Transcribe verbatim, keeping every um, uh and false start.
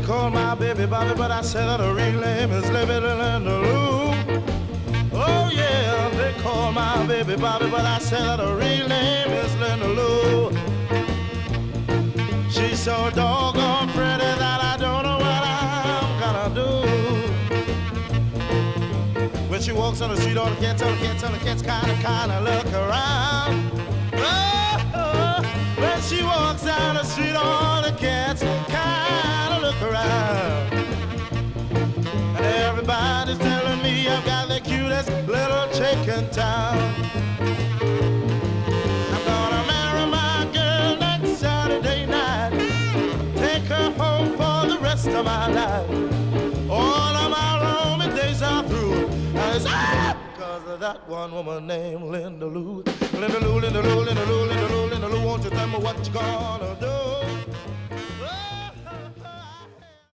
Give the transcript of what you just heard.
call my baby Bobby, but I said that her real name is Libby Linda Lou. Oh yeah, they call my baby Bobby, but I said that her real name is Linda Lou. She's so doggone pretty that I don't know what I'm gonna do. When she walks on the street, all the cats, all the cats, all the cats kinda, kinda look around. Oh, when she walks down the street, all the cats kinda look around. And everybody's telling me I've got the cutest little chick in town. I'm gonna marry my girl next Saturday night, take her home for the rest of my life. All of my roaming days are through, and it's all because of that one woman named Linda Lou. Linda Lou, Linda Lou, Linda Lou, Linda Lou, Linda Lou, won't you tell me what you gonna do?